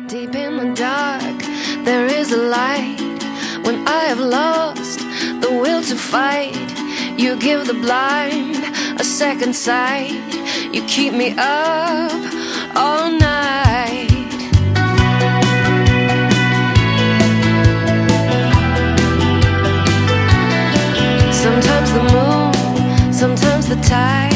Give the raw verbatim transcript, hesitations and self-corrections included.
Deep in the dark, there is a light. When I have lost the will to fight, you give the blind a second sight. You keep me up all night. Sometimes the moon, sometimes the tide